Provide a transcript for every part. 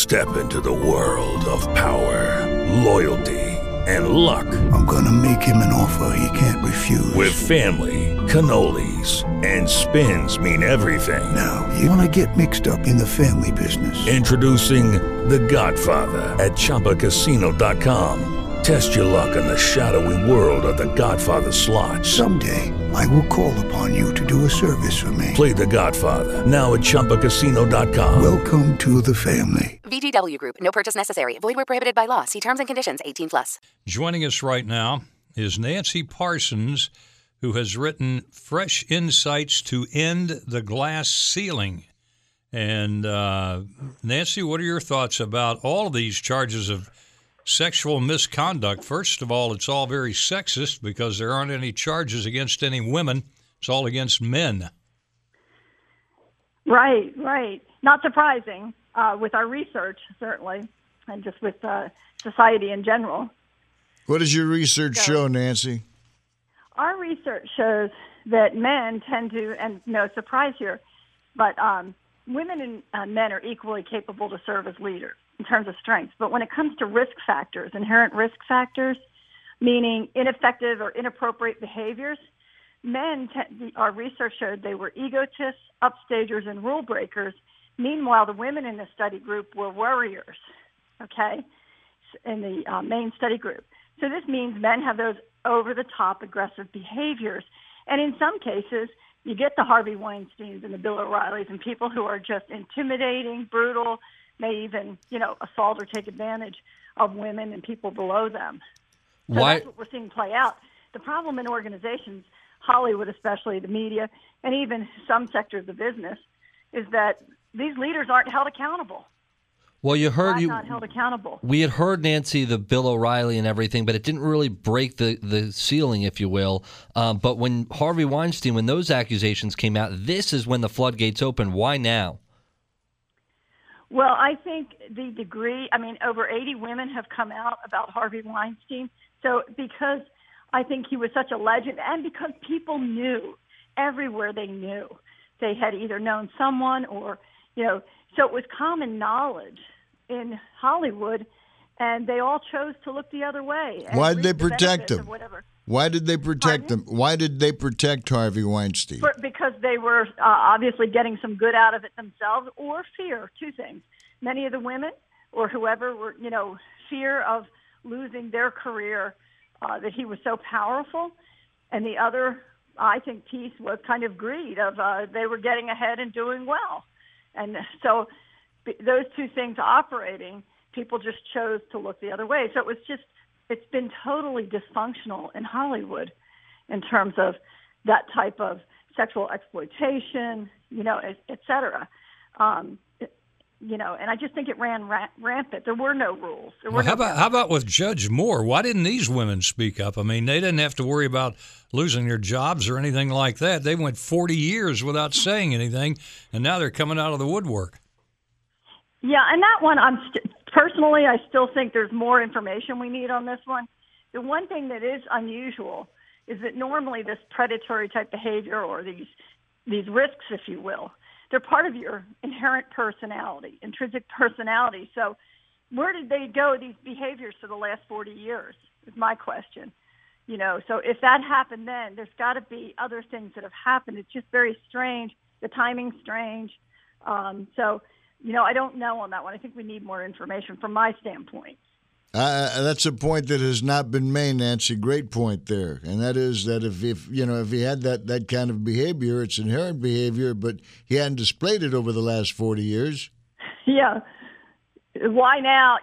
Step into the world of power, loyalty, and luck. I'm gonna make him an offer he can't refuse. With family, cannolis, and spins mean everything. Now, you wanna get mixed up in the family business. Introducing The Godfather at ChumbaCasino.com. Test your luck in the shadowy world of The Godfather slot. Someday, I will call upon you to do a service for me. Play The Godfather now at ChumbaCasino.com. Welcome to the family. VGW Group. No purchase necessary. Void where prohibited by law. See terms and conditions. 18+. Joining us right now is Nancy Parsons, who has written Fresh Insights to End the Glass Ceiling. And Nancy, what are your thoughts about all of these charges of sexual misconduct? First of all, it's all very sexist because there aren't any charges against any women. It's all against men. Right. Not surprising with our research, certainly, and just with society in general. What does your research show, Nancy? Our research shows that men tend to, and no surprise here, but women and men are equally capable to serve as leaders in terms of strengths. But when it comes to risk factors, inherent risk factors, meaning ineffective or inappropriate behaviors, men, our research showed they were egotists, upstagers, and rule breakers. Meanwhile, the women in the study group were warriors, okay, in the main study group. So this means men have those over-the-top aggressive behaviors. And in some cases, you get the Harvey Weinsteins and the Bill O'Reillys and people who are just intimidating, brutal, may even, assault or take advantage of women and people below them. So that's what we're seeing play out. The problem in organizations, Hollywood especially, the media, and even some sectors of business, is that these leaders aren't held accountable. Well, Not held accountable. We had heard, Nancy, the Bill O'Reilly and everything, but it didn't really break the ceiling, if you will. But when Harvey Weinstein, when those accusations came out, this is when the floodgates opened. Why now? Well, I think the degree, over 80 women have come out about Harvey Weinstein. So because I think he was such a legend and because people knew, everywhere they knew, they had either known someone or, so it was common knowledge in Hollywood, and they all chose to look the other way. Why did they protect him? Why did they protect Pardon? him? Why did they protect Harvey Weinstein? Because they were obviously getting some good out of it themselves, or fear. Two things. Many of the women or whoever were, fear of losing their career, that he was so powerful. And the other, I think, piece was kind of greed of they were getting ahead and doing well. And so those two things operating, people just chose to look the other way. So it's been totally dysfunctional in Hollywood in terms of that type of sexual exploitation, et cetera. And I just think it ran rampant. There were no rules. How about with Judge Moore? Why didn't these women speak up? They didn't have to worry about losing their jobs or anything like that. They went 40 years without saying anything, and now they're coming out of the woodwork. Yeah, and that one, personally, I still think there's more information we need on this one. The one thing that is unusual is that normally this predatory type behavior or these risks, if you will, they're part of your inherent personality, intrinsic personality. So where did they go, these behaviors, for the last 40 years is my question. So if that happened then, there's got to be other things that have happened. It's just very strange. The timing's strange. I don't know on that one. I think we need more information from my standpoint. That's a point that has not been made, Nancy. Great point there, and that is that if he had that kind of behavior, it's inherent behavior, but he hadn't displayed it over the last 40 years. Yeah, why now?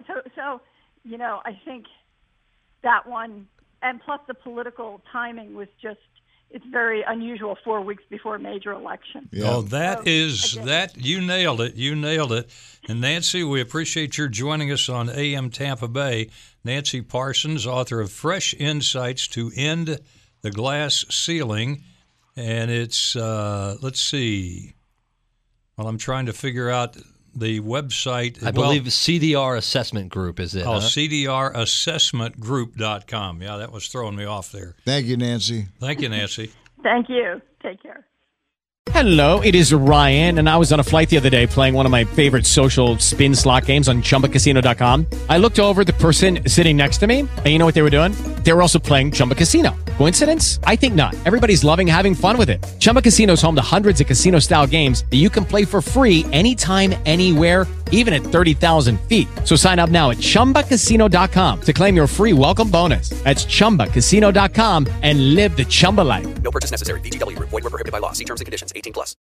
I think that one, and plus the political timing was just. It's very unusual 4 weeks before a major election. Yeah. Oh, you nailed it. You nailed it. And Nancy, we appreciate your joining us on AM Tampa Bay. Nancy Parsons, author of Fresh Insights to End the Glass Ceiling. And it's, let's see. Well, I'm trying to figure out the website. I believe CDR Assessment Group is it. CDRassessmentgroup.com. Yeah, that was throwing me off there. Thank you, Nancy. Thank you, Nancy. Thank you. Take care. Hello, it is Ryan, and I was on a flight the other day playing one of my favorite social spin slot games on ChumbaCasino.com. I looked over at the person sitting next to me, and you know what they were doing? They were also playing Chumba Casino. Coincidence? I think not. Everybody's loving having fun with it. Chumba Casino is home to hundreds of casino-style games that you can play for free anytime, anywhere, even at 30,000 feet. So sign up now at ChumbaCasino.com to claim your free welcome bonus. That's ChumbaCasino.com and live the Chumba life. No purchase necessary. VGW. Void where prohibited by law. See terms and conditions. 18+.